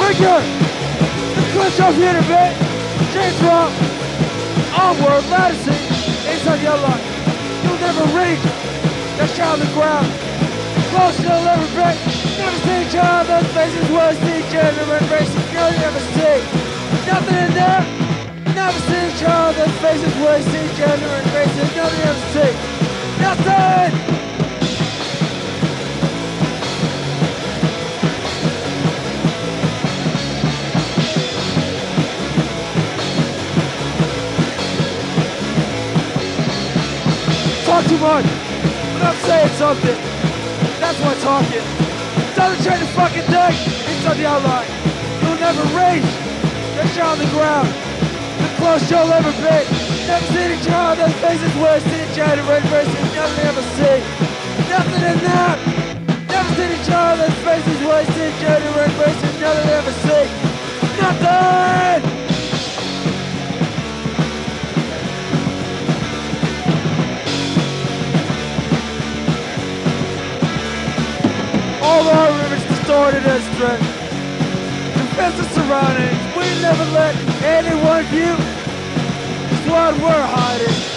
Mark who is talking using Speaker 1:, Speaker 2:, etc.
Speaker 1: Breaker! The clutch off here a bit. Chain drop. Onward, lattice inside your life. You'll never reach that child on the ground. Close to the lever break. Never see each other's faces worse than genuine racing. You'll never see nothing in there. Never see each other's faces worse than genuine racing. You'll never see nothing. Talk too much, but I'm saying something. That's why talking doesn't change the fucking thing. It's on the outline. You'll never reach that shit on the ground. The close you'll ever be. Never seen each other's faces worse than each other. Red races, nothing ever see. Nothing in that. Never seen each other's faces worse than each other. Red races, nothing ever see. Nothing. All our rivers distorted as strength. Confess the surroundings. We never let anyone view. It's what we're hiding.